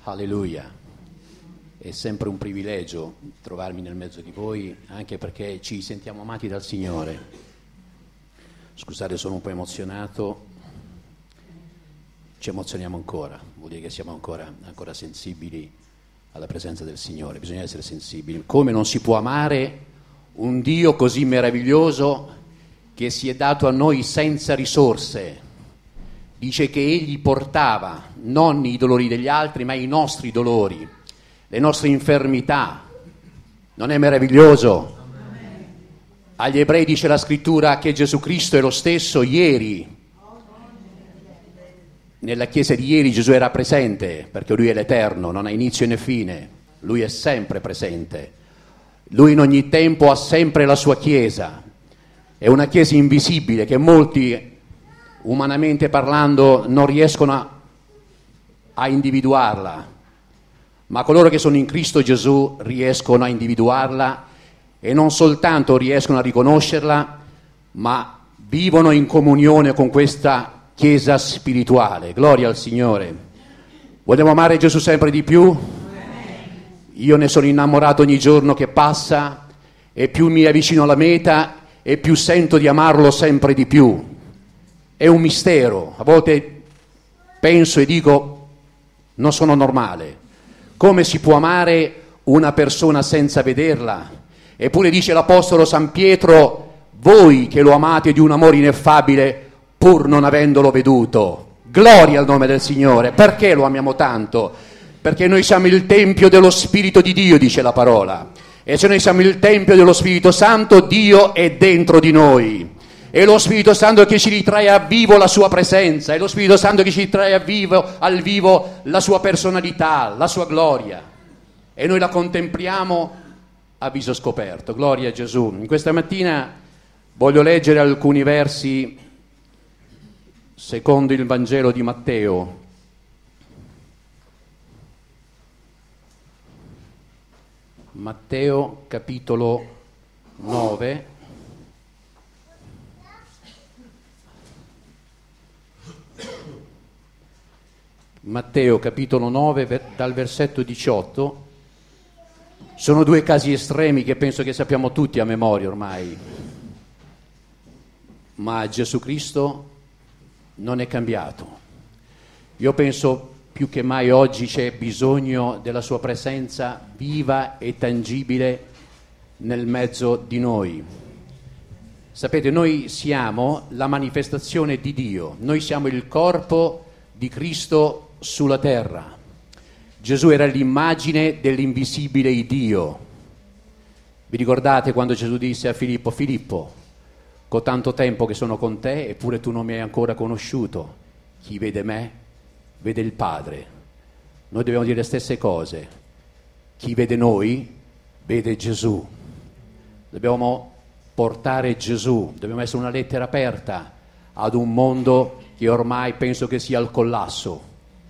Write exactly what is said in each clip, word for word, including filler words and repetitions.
Alleluia. È sempre un privilegio trovarmi nel mezzo di voi, anche perché ci sentiamo amati dal Signore. Scusate, sono un po' emozionato. Ci emozioniamo ancora, vuol dire che siamo ancora, ancora sensibili alla presenza del Signore. Bisogna essere sensibili. Come non si può amare un Dio così meraviglioso che si è dato a noi senza risorse. Dice che Egli portava non i dolori degli altri, ma i nostri dolori, le nostre infermità. Non è meraviglioso? Agli ebrei dice la scrittura che Gesù Cristo è lo stesso ieri. Nella chiesa di ieri Gesù era presente, perché Lui è l'Eterno, non ha inizio né fine. Lui è sempre presente. Lui in ogni tempo ha sempre la sua chiesa. È una chiesa invisibile che molti, umanamente parlando, non riescono a, a individuarla, ma coloro che sono in Cristo Gesù riescono a individuarla e non soltanto riescono a riconoscerla, ma vivono in comunione con questa chiesa spirituale. Gloria al Signore. Vogliamo amare Gesù sempre di più? Io ne sono innamorato ogni giorno che passa e più mi avvicino alla meta e più sento di amarlo sempre di più. È un mistero, a volte penso e dico non sono normale. Come si può amare una persona senza vederla? Eppure dice l'Apostolo San Pietro, voi che lo amate di un amore ineffabile pur non avendolo veduto. Gloria al nome del Signore. Perché lo amiamo tanto? Perché noi siamo il Tempio dello Spirito di Dio, dice la parola. E se noi siamo il Tempio dello Spirito Santo, Dio è dentro di noi. È lo Spirito Santo che ci ritrae a vivo la sua presenza, è lo Spirito Santo che ci ritrae a vivo, al vivo la sua personalità, la sua gloria. E noi la contempliamo a viso scoperto. Gloria a Gesù. In questa mattina voglio leggere alcuni versi secondo il Vangelo di Matteo. Matteo capitolo nove. Matteo capitolo nove dal versetto diciotto. Sono due casi estremi che penso che sappiamo tutti a memoria ormai, ma Gesù Cristo non è cambiato. Io penso più che mai oggi c'è bisogno della sua presenza viva e tangibile nel mezzo di noi. Sapete, noi siamo la manifestazione di Dio, noi siamo il corpo di Cristo sulla terra. Gesù era l'immagine dell'invisibile Dio. Vi ricordate quando Gesù disse a Filippo: Filippo, con tanto tempo che sono con te, eppure tu non mi hai ancora conosciuto. Chi vede me, vede il Padre. Noi dobbiamo dire le stesse cose. Chi vede noi, vede Gesù. Dobbiamo portare Gesù, dobbiamo essere una lettera aperta ad un mondo che ormai penso che sia al collasso.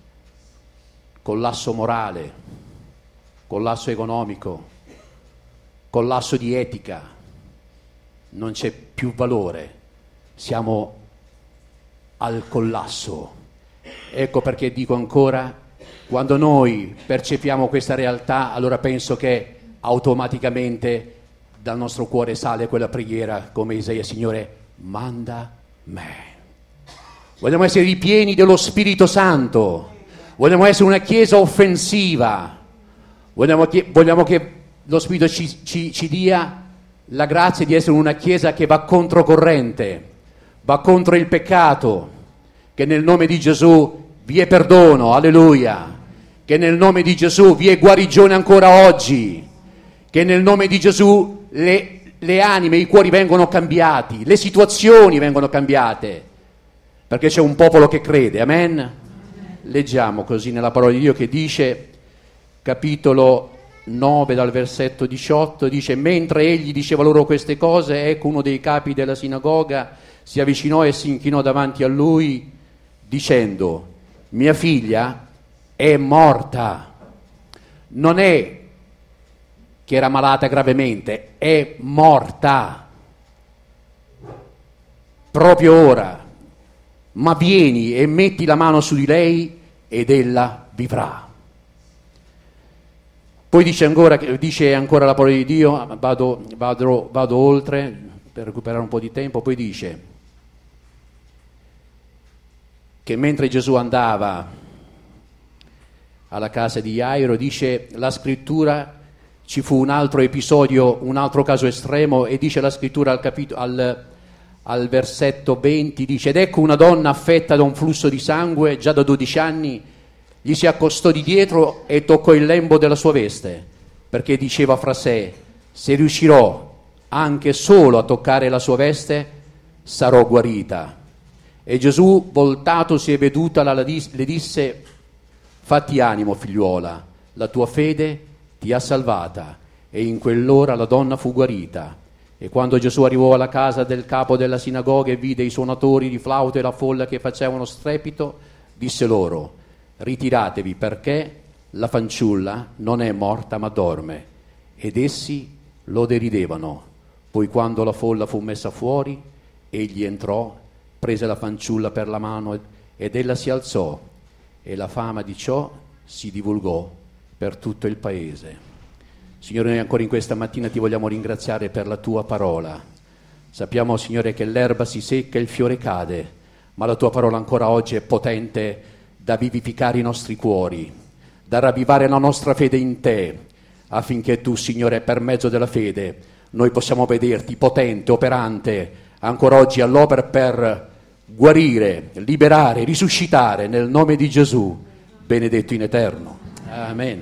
Collasso morale, collasso economico, collasso di etica, non c'è più valore, siamo al collasso. Ecco perché dico ancora, quando noi percepiamo questa realtà, allora penso che automaticamente dal nostro cuore sale quella preghiera come Isaia: Signore, manda me. Vogliamo essere ripieni dello Spirito Santo. Vogliamo essere una chiesa offensiva, vogliamo che, vogliamo che lo Spirito ci, ci, ci dia la grazia di essere una chiesa che va controcorrente, va contro il peccato, che nel nome di Gesù vi è perdono, alleluia, che nel nome di Gesù vi è guarigione ancora oggi, che nel nome di Gesù le, le anime, i cuori vengono cambiati, le situazioni vengono cambiate, perché c'è un popolo che crede, amen? Leggiamo così nella parola di Dio che dice, capitolo nove dal versetto diciotto, dice: mentre egli diceva loro queste cose, ecco uno dei capi della sinagoga si avvicinò e si inchinò davanti a lui dicendo: mia figlia è morta. Non è che era malata gravemente, è morta proprio ora, ma vieni e metti la mano su di lei ed ella vivrà. Poi dice ancora, dice ancora la parola di Dio, vado, vado, vado oltre per recuperare un po' di tempo, poi dice che mentre Gesù andava alla casa di Jairo, dice la scrittura, ci fu un altro episodio, un altro caso estremo, e dice la scrittura al, capitolo, al, al versetto venti, dice: ed ecco una donna affetta da un flusso di sangue già da dodici anni, gli si accostò di dietro e toccò il lembo della sua veste, perché diceva fra sé: se riuscirò anche solo a toccare la sua veste, sarò guarita. E Gesù, voltatosi e vedutala, le disse: fatti animo, figliuola, la tua fede ti ha salvata. E in quell'ora la donna fu guarita. E quando Gesù arrivò alla casa del capo della sinagoga e vide i suonatori di flauto e la folla che facevano strepito, disse loro: ritiratevi, perché la fanciulla non è morta ma dorme. Ed essi lo deridevano. Poi quando la folla fu messa fuori, egli entrò, prese la fanciulla per la mano ed ella si alzò, e la fama di ciò si divulgò per tutto il paese. Signore, noi ancora in questa mattina ti vogliamo ringraziare per la tua parola. Sappiamo, Signore, che l'erba si secca e il fiore cade, ma la tua parola ancora oggi è potente da vivificare i nostri cuori, da ravvivare la nostra fede in te, affinché tu, Signore, per mezzo della fede, noi possiamo vederti potente, operante, ancora oggi all'opera per guarire, liberare, risuscitare nel nome di Gesù, benedetto in eterno. Amen.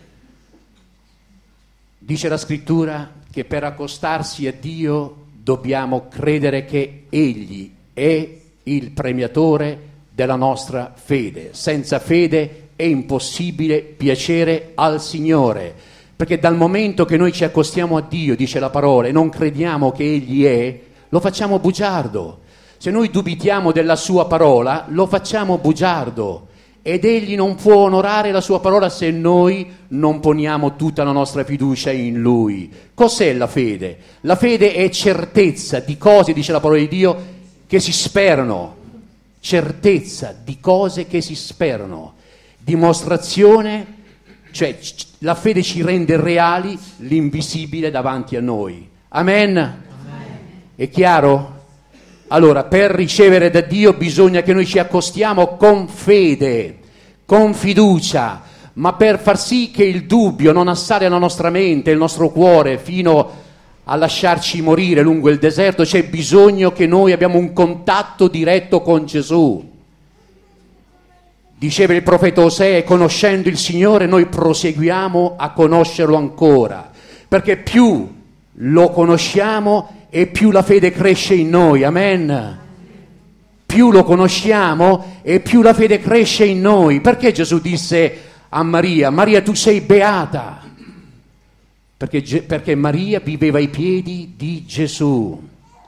Dice la scrittura che per accostarsi a Dio dobbiamo credere che Egli è il premiatore della nostra fede. Senza fede è impossibile piacere al Signore, perché dal momento che noi ci accostiamo a Dio, dice la parola, e non crediamo che Egli è, lo facciamo bugiardo. Se noi dubitiamo della sua parola, lo facciamo bugiardo, ed Egli non può onorare la sua parola se noi non poniamo tutta la nostra fiducia in Lui. Cos'è la fede? La fede è certezza di cose, dice la parola di Dio, che si sperano. Certezza di cose che si sperano. Dimostrazione, cioè la fede ci rende reali l'invisibile davanti a noi. Amen? Amen. È chiaro? Allora, per ricevere da Dio bisogna che noi ci accostiamo con fede, con fiducia, ma per far sì che il dubbio non assale la nostra mente, il nostro cuore, fino a lasciarci morire lungo il deserto, c'è bisogno che noi abbiamo un contatto diretto con Gesù. Diceva il profeta Osea: conoscendo il Signore noi proseguiamo a conoscerlo ancora, perché più lo conosciamo e più la fede cresce in noi, amen? Più lo conosciamo e più la fede cresce in noi. Perché Gesù disse a Maria: Maria, tu sei beata? Perché, perché Maria viveva ai piedi di Gesù.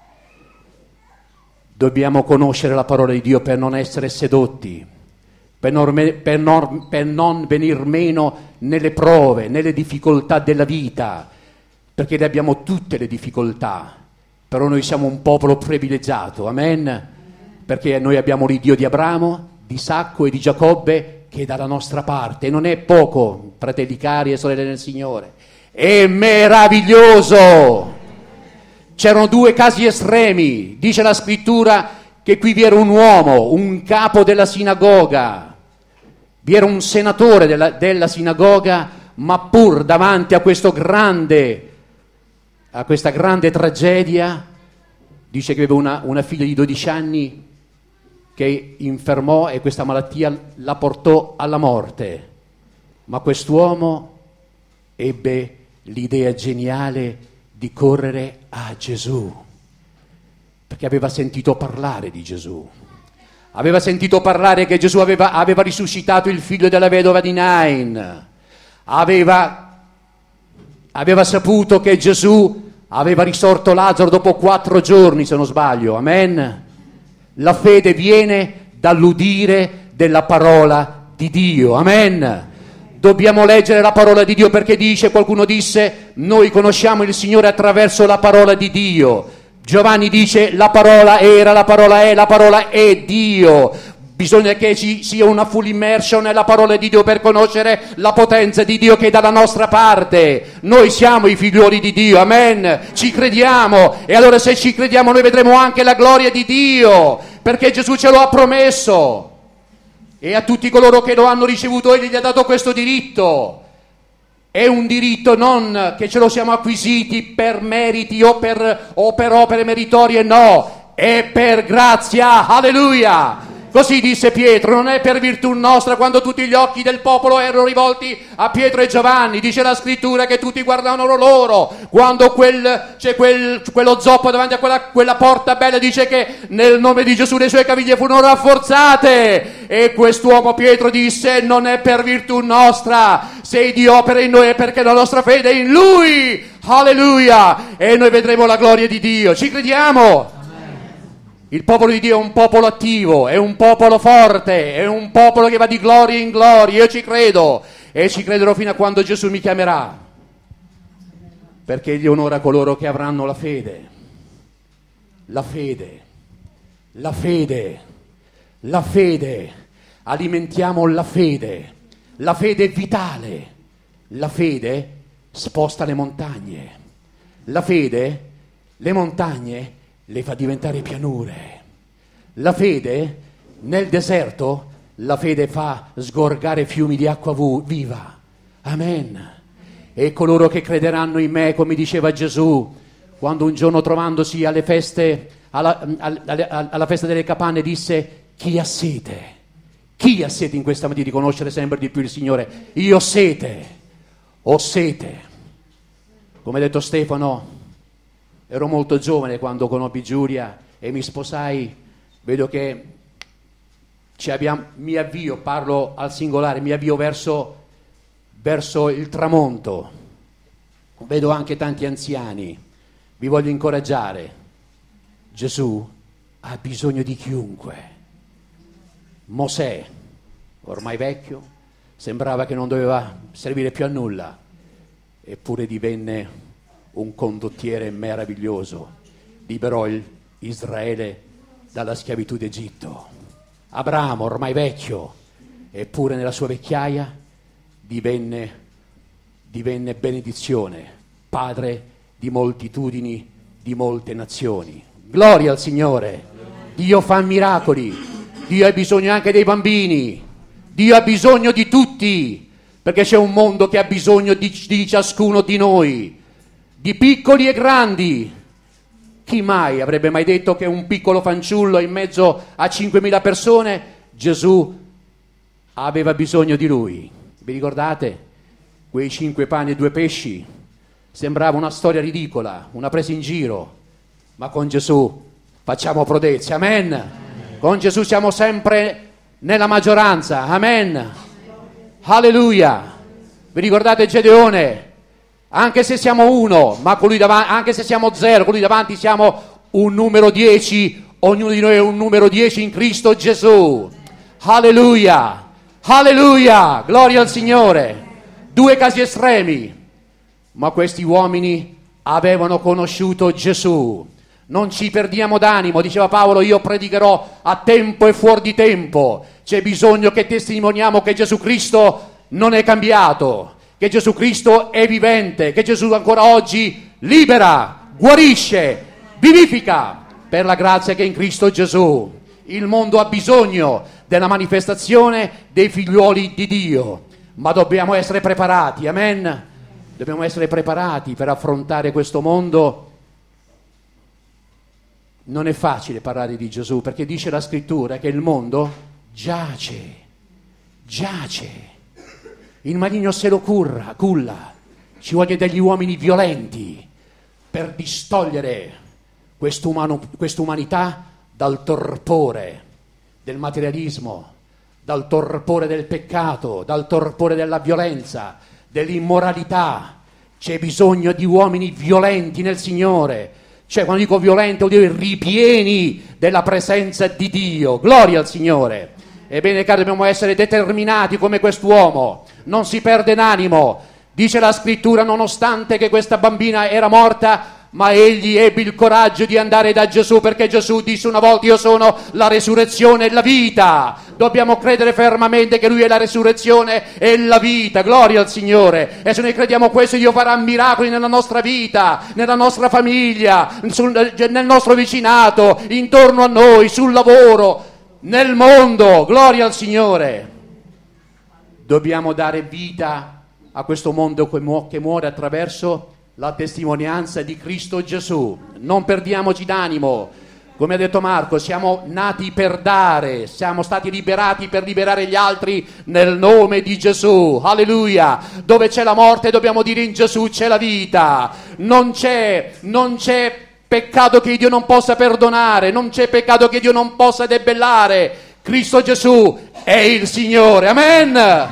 Dobbiamo conoscere la parola di Dio per non essere sedotti, per non, per non, per non venir meno nelle prove, nelle difficoltà della vita, perché ne abbiamo tutte le difficoltà. Però noi siamo un popolo privilegiato, amen? Perché noi abbiamo l'Iddio di Abramo, di Isacco e di Giacobbe che è dalla nostra parte. E non è poco, fratelli cari e sorelle nel Signore. È meraviglioso! C'erano due casi estremi. Dice la scrittura che qui vi era un uomo, un capo della sinagoga. Vi era un senatore della, della sinagoga, ma pur davanti a questo grande... a questa grande tragedia, dice che aveva una, una figlia di dodici anni che infermò e questa malattia la portò alla morte. Ma quest'uomo ebbe l'idea geniale di correre a Gesù, perché aveva sentito parlare di Gesù. Aveva sentito parlare che Gesù aveva, aveva risuscitato il figlio della vedova di Nain. Aveva, aveva saputo che Gesù aveva risorto Lazzaro dopo quattro giorni, se non sbaglio, amen? La fede viene dall'udire della parola di Dio, amen? Dobbiamo leggere la parola di Dio perché dice, qualcuno disse, noi conosciamo il Signore attraverso la parola di Dio. Giovanni dice, la parola era, la parola è, la parola è Dio. Bisogna che ci sia una full immersion nella parola di Dio per conoscere la potenza di Dio che è dalla nostra parte. Noi siamo i figlioli di Dio, amen, ci crediamo, e allora se ci crediamo noi vedremo anche la gloria di Dio, perché Gesù ce lo ha promesso, e a tutti coloro che lo hanno ricevuto Egli gli ha dato questo diritto. È un diritto non che ce lo siamo acquisiti per meriti o per, o per opere meritorie, no, è per grazia, alleluia. Così disse Pietro, non è per virtù nostra, quando tutti gli occhi del popolo erano rivolti a Pietro e Giovanni. Dice la scrittura che tutti guardavano loro, quando quel, c'è quel, quello zoppo davanti a quella, quella porta bella, dice che nel nome di Gesù le sue caviglie furono rafforzate, e quest'uomo Pietro disse, non è per virtù nostra, se Dio opera in noi è perché la nostra fede è in Lui, alleluia, e noi vedremo la gloria di Dio, ci crediamo? Il popolo di Dio è un popolo attivo, è un popolo forte, è un popolo che va di gloria in gloria, io ci credo, e ci crederò fino a quando Gesù mi chiamerà, perché Egli onora coloro che avranno la fede, la fede, la fede, la fede, alimentiamo la fede, la fede è vitale, la fede sposta le montagne, la fede, le montagne le fa diventare pianure. La fede nel deserto, la fede fa sgorgare fiumi di acqua viva. Amen. E coloro che crederanno in me, come diceva Gesù, quando un giorno trovandosi alle feste, alla, alla, alla festa delle capanne, disse: chi ha sete? Chi ha sete in questa mattina di conoscere sempre di più il Signore? Io ho sete, ho sete. Come ha detto Stefano, ero molto giovane quando conobbi Giulia e mi sposai. Vedo che ci abbiamo, mi avvio, parlo al singolare, mi avvio verso, verso il tramonto. Vedo anche tanti anziani. Vi voglio incoraggiare. Gesù ha bisogno di chiunque. Mosè, ormai vecchio, sembrava che non doveva servire più a nulla, eppure divenne un condottiere meraviglioso, liberò il Israele dalla schiavitù d'Egitto. Abramo, ormai vecchio, eppure nella sua vecchiaia divenne, divenne benedizione, padre di moltitudini, di molte nazioni. Gloria al Signore. Dio fa miracoli, Dio ha bisogno anche dei bambini, Dio ha bisogno di tutti, perché c'è un mondo che ha bisogno di, di ciascuno di noi, di piccoli e grandi. Chi mai avrebbe mai detto che un piccolo fanciullo in mezzo a cinquemila persone, Gesù aveva bisogno di lui? Vi ricordate? Quei cinque pani e due pesci? Sembrava una storia ridicola, una presa in giro, ma con Gesù facciamo prodezze, amen? Con Gesù siamo sempre nella maggioranza, amen? Alleluia! Vi ricordate Gedeone? Anche se siamo uno, ma con lui davanti, anche se siamo zero, con lui davanti siamo un numero dieci, ognuno di noi è un numero dieci in Cristo Gesù. Alleluia, alleluia, gloria al Signore. Due casi estremi, ma questi uomini avevano conosciuto Gesù. Non ci perdiamo d'animo, diceva Paolo, io predicherò a tempo e fuori di tempo. C'è bisogno che testimoniamo che Gesù Cristo non è cambiato, che Gesù Cristo è vivente, che Gesù ancora oggi libera, guarisce, vivifica per la grazia che è in Cristo Gesù. Il mondo ha bisogno della manifestazione dei figliuoli di Dio, ma dobbiamo essere preparati, amen? Dobbiamo essere preparati per affrontare questo mondo. Non è facile parlare di Gesù, perché dice la scrittura che il mondo giace, giace. Il maligno se lo curra, culla, ci vogliono degli uomini violenti per distogliere quest'umano, quest'umanità dal torpore del materialismo, dal torpore del peccato, dal torpore della violenza, dell'immoralità. C'è bisogno di uomini violenti nel Signore. Cioè, quando dico violenti vuol dire ripieni della presenza di Dio. Gloria al Signore. Ebbene, cari, dobbiamo essere determinati come quest'uomo. Non si perde d'animo. Dice la scrittura, nonostante che questa bambina era morta, ma egli ebbe il coraggio di andare da Gesù, perché Gesù disse una volta: io sono la resurrezione e la vita. Dobbiamo credere fermamente che Lui è la resurrezione e la vita. Gloria al Signore. E se noi crediamo questo, Dio farà miracoli nella nostra vita, nella nostra famiglia, sul, nel nostro vicinato, intorno a noi, sul lavoro, nel mondo. Gloria al Signore. Dobbiamo dare vita a questo mondo che, mu- che muore attraverso la testimonianza di Cristo Gesù. Non perdiamoci d'animo. Come ha detto Marco, siamo nati per dare, siamo stati liberati per liberare gli altri nel nome di Gesù. Alleluia. Dove c'è la morte dobbiamo dire: in Gesù c'è la vita. Non c'è, non c'è peccato che Dio non possa perdonare, non c'è peccato che Dio non possa debellare. Cristo Gesù è il Signore. Amen.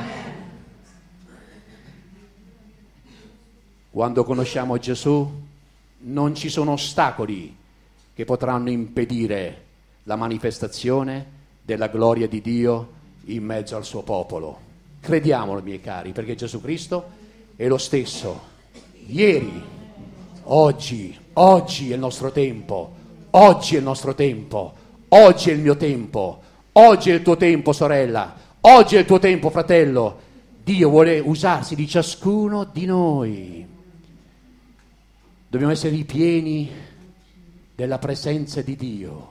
Quando conosciamo Gesù non ci sono ostacoli che potranno impedire la manifestazione della gloria di Dio in mezzo al suo popolo. Crediamolo, miei cari, perché Gesù Cristo è lo stesso ieri, oggi, oggi è il nostro tempo, oggi è il nostro tempo, oggi è il mio tempo, oggi è il tuo tempo, sorella, oggi è il tuo tempo, fratello. Dio vuole usarsi di ciascuno di noi. Dobbiamo essere ripieni della presenza di Dio.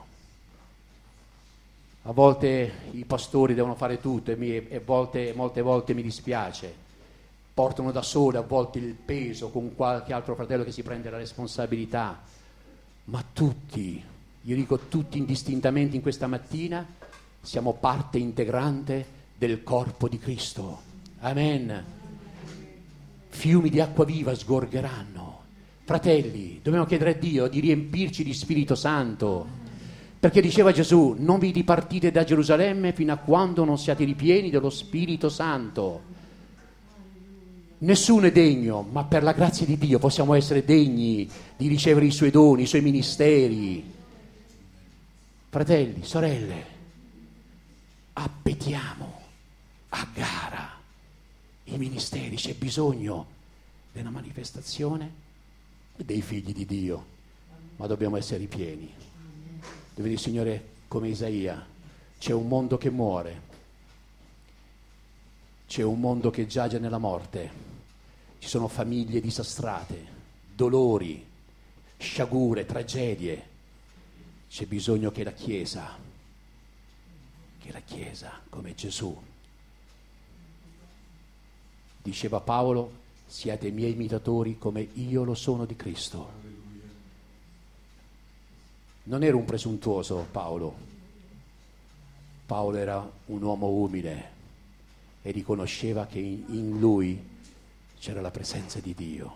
A volte i pastori devono fare tutto e, mi, e volte, molte volte mi dispiace. Portano da soli a volte il peso con qualche altro fratello che si prende la responsabilità. Ma tutti, io dico tutti indistintamente in questa mattina, siamo parte integrante del corpo di Cristo. Amen. Fiumi di acqua viva sgorgeranno. Fratelli, dobbiamo chiedere a Dio di riempirci di Spirito Santo, perché diceva Gesù: non vi dipartite da Gerusalemme fino a quando non siate ripieni dello Spirito Santo. Nessuno è degno, ma per la grazia di Dio possiamo essere degni di ricevere i Suoi doni, i Suoi ministeri. Fratelli, sorelle, appetiamo a gara i ministeri. C'è bisogno della manifestazione dei figli di Dio, ma dobbiamo essere ripieni. Dove dire: Signore, come Isaia, c'è un mondo che muore, c'è un mondo che giace nella morte, ci sono famiglie disastrate, dolori, sciagure, tragedie. C'è bisogno che la Chiesa, che la Chiesa, come Gesù diceva Paolo: siate i miei imitatori come io lo sono di Cristo. Non era un presuntuoso Paolo. Paolo era un uomo umile e riconosceva che in, in lui c'era la presenza di Dio.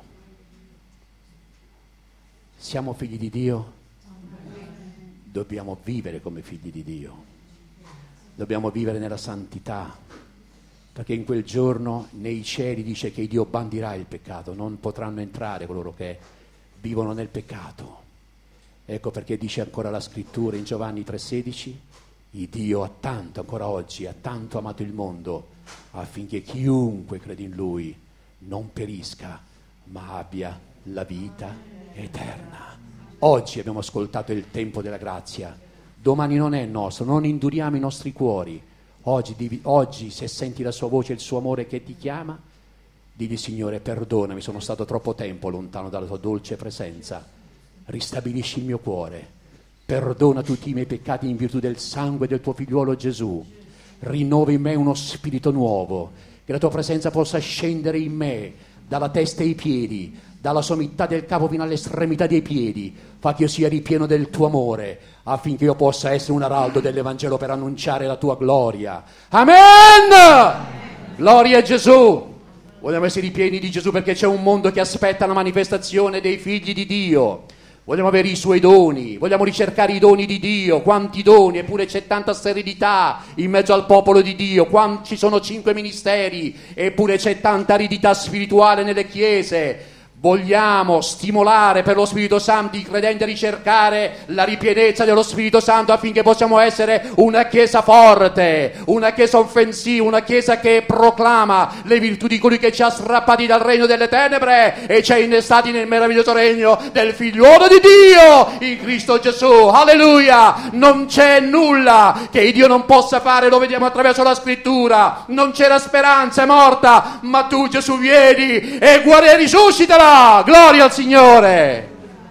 Siamo figli di Dio? Dobbiamo vivere come figli di Dio. Dobbiamo vivere nella santità, perché in quel giorno nei cieli dice che Dio bandirà il peccato, non potranno entrare coloro che vivono nel peccato. Ecco perché dice ancora la scrittura in Giovanni tre sedici: il Dio ha tanto, ancora oggi, ha tanto amato il mondo affinché chiunque crede in Lui non perisca, ma abbia la vita eterna. Oggi abbiamo ascoltato il tempo della grazia, domani non è nostro, non induriamo i nostri cuori. Oggi, oggi, se senti la sua voce e il suo amore che ti chiama, digli: Signore, perdonami, sono stato troppo tempo lontano dalla tua dolce presenza, ristabilisci il mio cuore, perdona tutti i miei peccati in virtù del sangue del tuo figliuolo Gesù, rinnova in me uno spirito nuovo, che la tua presenza possa scendere in me dalla testa ai piedi, dalla sommità del capo fino all'estremità dei piedi. Fa che io sia ripieno del tuo amore, affinché io possa essere un araldo dell'Evangelo per annunciare la tua gloria. Amen! Gloria a Gesù! Vogliamo essere ripieni di Gesù, perché c'è un mondo che aspetta la manifestazione dei figli di Dio. Vogliamo avere i Suoi doni, vogliamo ricercare i doni di Dio. Quanti doni, eppure c'è tanta sterilità in mezzo al popolo di Dio. Quanti, ci sono cinque ministeri, eppure c'è tanta aridità spirituale nelle chiese. vogliamo stimolare per lo Spirito Santo i credenti a ricercare la ripienezza dello Spirito Santo affinché possiamo essere una chiesa forte, una chiesa offensiva, una chiesa che proclama le virtù di colui che ci ha strappati dal regno delle tenebre e ci ha innestati nel meraviglioso regno del figliuolo di Dio in Cristo Gesù. Alleluia! Non c'è nulla che Dio non possa fare, lo vediamo attraverso la scrittura. Non c'è la speranza, è morta, ma tu Gesù vieni e guarda e risuscitala. Gloria al Signore.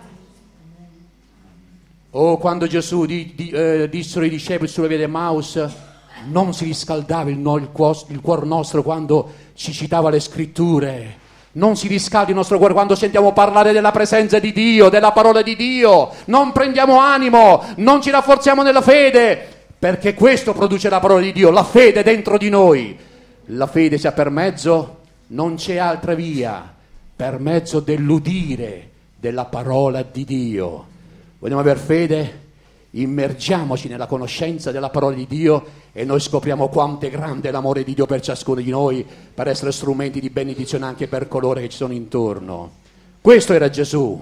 Oh, quando Gesù di, di, eh, dissero i discepoli sulla via di Emmaus, non si riscaldava il, no, il, cuor, il cuore nostro quando ci citava le scritture, non si riscalda il nostro cuore quando sentiamo parlare della presenza di Dio, della parola di Dio, non prendiamo animo, non ci rafforziamo nella fede, perché questo produce la parola di Dio, la fede dentro di noi. La fede sia per mezzo, non c'è altra via, per mezzo dell'udire della parola di Dio. Vogliamo aver fede? Immergiamoci nella conoscenza della parola di Dio e noi scopriamo quanto è grande l'amore di Dio per ciascuno di noi, per essere strumenti di benedizione anche per coloro che ci sono intorno. Questo era Gesù.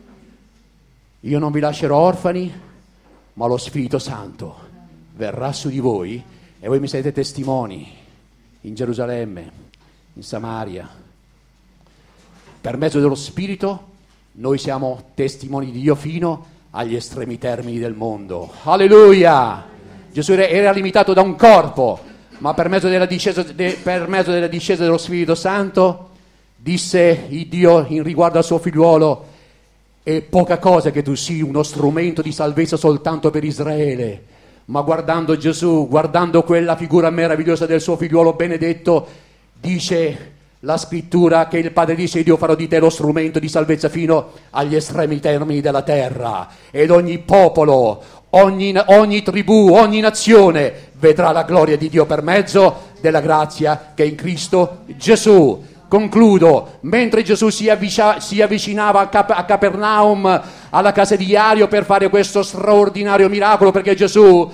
Io non vi lascerò orfani, ma lo Spirito Santo verrà su di voi e voi mi sarete testimoni in Gerusalemme, in Samaria. Per mezzo dello Spirito noi siamo testimoni di Dio fino agli estremi termini del mondo. Alleluia! Gesù era limitato da un corpo, ma per mezzo della discesa, de, per mezzo della discesa dello Spirito Santo disse il Dio in riguardo al suo figliuolo: è poca cosa che tu sii uno strumento di salvezza soltanto per Israele, ma guardando Gesù, guardando quella figura meravigliosa del suo figliuolo benedetto, dice la scrittura che il Padre dice: Dio farò di te lo strumento di salvezza fino agli estremi termini della terra, ed ogni popolo, ogni, ogni tribù, ogni nazione vedrà la gloria di Dio per mezzo della grazia che è in Cristo Gesù. Concludo, mentre Gesù si, avvicia, si avvicinava a, Cap- a Capernaum, alla casa di Iairo, per fare questo straordinario miracolo, perché Gesù,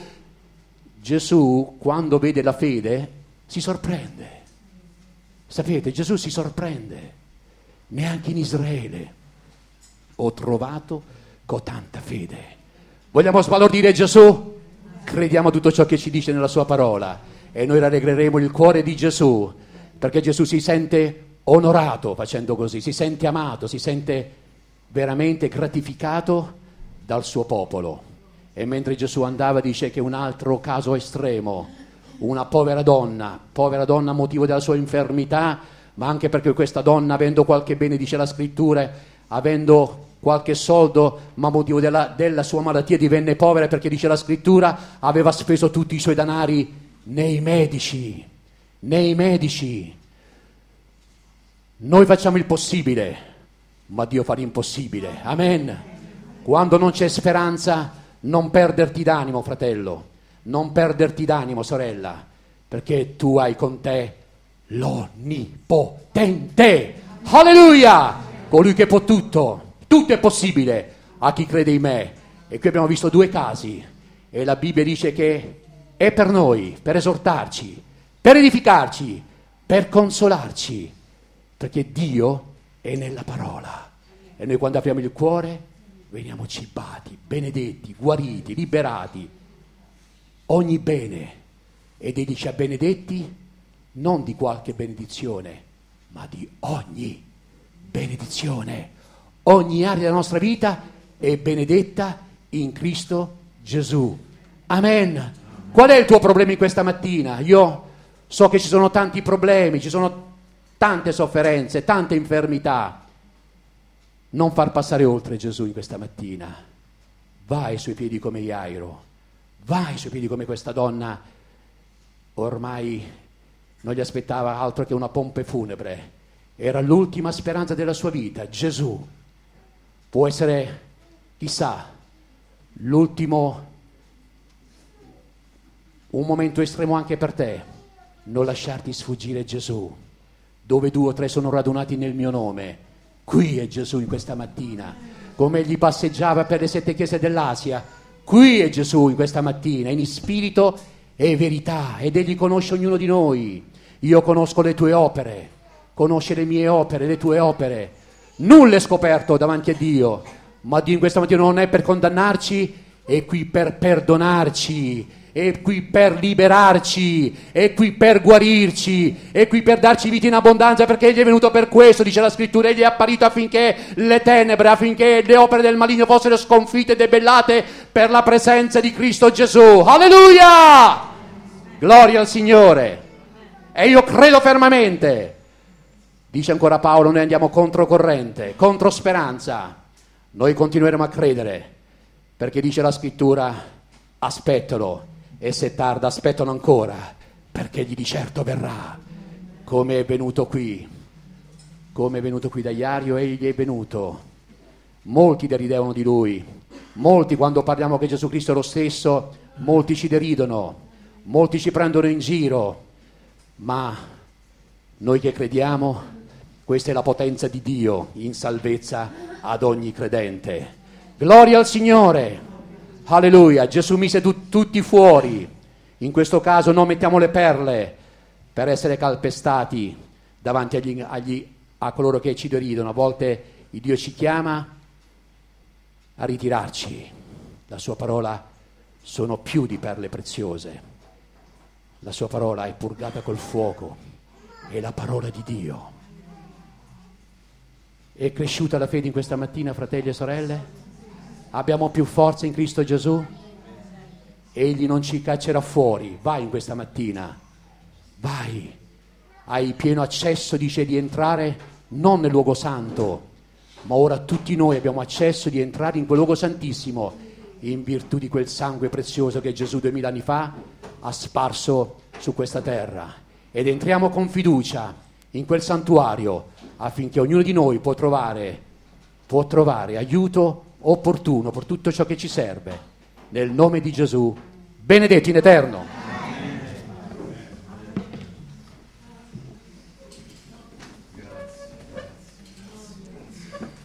Gesù quando vede la fede si sorprende. Sapete, Gesù si sorprende. Neanche in Israele ho trovato cotanta fede. Vogliamo sbalordire Gesù? Crediamo a tutto ciò che ci dice nella sua parola e noi rallegreremo il cuore di Gesù, perché Gesù si sente onorato facendo così, si sente amato, si sente veramente gratificato dal suo popolo. E mentre Gesù andava, dice che un altro caso estremo, una povera donna, povera donna a motivo della sua infermità, ma anche perché questa donna, avendo qualche bene, dice la scrittura, avendo qualche soldo, ma a motivo della, della sua malattia divenne povera, perché dice la scrittura, aveva speso tutti i suoi denari nei medici, nei medici. Noi facciamo il possibile, ma Dio fa l'impossibile. Amen. Quando non c'è speranza, non perderti d'animo, fratello. Non perderti d'animo, sorella, perché tu hai con te l'Onnipotente. Alleluia! Colui che può tutto. Tutto è possibile a chi crede in me. E qui abbiamo visto due casi. E la Bibbia dice che è per noi, per esortarci, per edificarci, per consolarci. Perché Dio è nella parola. E noi quando apriamo il cuore veniamo cibati, benedetti, guariti, liberati. Ogni bene, ed egli ci ha benedetti non di qualche benedizione, ma di ogni benedizione. Ogni area della nostra vita è benedetta in Cristo Gesù. Amen. Qual è il tuo problema in questa mattina? Io so che ci sono tanti problemi, ci sono tante sofferenze, tante infermità. Non far passare oltre Gesù in questa mattina. Vai ai suoi piedi come Iairo. Vai ai suoi piedi come questa donna. Ormai non gli aspettava altro che una pompa funebre. Era l'ultima speranza della sua vita. Gesù può essere, chissà, l'ultimo, un momento estremo anche per te. Non lasciarti sfuggire Gesù. Dove due o tre sono radunati nel mio nome, qui è Gesù in questa mattina. Come egli passeggiava per le sette chiese dell'Asia, qui è Gesù in questa mattina, in spirito e verità, ed egli conosce ognuno di noi. Io conosco le tue opere, conosce le mie opere, le tue opere. Nulla è scoperto davanti a Dio, ma Dio in questa mattina non è per condannarci, è qui per perdonarci, è qui per liberarci, è qui per guarirci, è qui per darci vita in abbondanza, perché Egli è venuto per questo, dice la Scrittura. Egli è apparito affinché le tenebre, affinché le opere del maligno fossero sconfitte e debellate per la presenza di Cristo Gesù. Alleluia! Gloria al Signore. E io credo fermamente, dice ancora Paolo, noi andiamo controcorrente, contro speranza. Noi continueremo a credere, perché dice la Scrittura, aspettalo, e se tarda aspettano ancora, perché egli di certo verrà, come è venuto qui, come è venuto qui da Iario, egli è venuto. Molti deridevano di lui, molti quando parliamo che Gesù Cristo è lo stesso, molti ci deridono, molti ci prendono in giro, ma noi che crediamo, questa è la potenza di Dio in salvezza ad ogni credente. Gloria al Signore. Alleluia, Gesù mise tu, tutti fuori. In questo caso non mettiamo le perle per essere calpestati davanti agli, agli, a coloro che ci deridono. A volte il Dio ci chiama a ritirarci. La sua parola sono più di perle preziose. La sua parola è purgata col fuoco, è la parola di Dio. È cresciuta la fede in questa mattina, fratelli e sorelle? Abbiamo più forza in Cristo Gesù? Egli non ci caccerà fuori. Vai in questa mattina, vai, hai pieno accesso, dice, di entrare non nel luogo santo, ma ora tutti noi abbiamo accesso di entrare in quel luogo santissimo in virtù di quel sangue prezioso che Gesù duemila anni fa ha sparso su questa terra. Ed entriamo con fiducia in quel santuario affinché ognuno di noi può trovare, può trovare aiuto opportuno per tutto ciò che ci serve. Nel nome di Gesù, benedetto in eterno.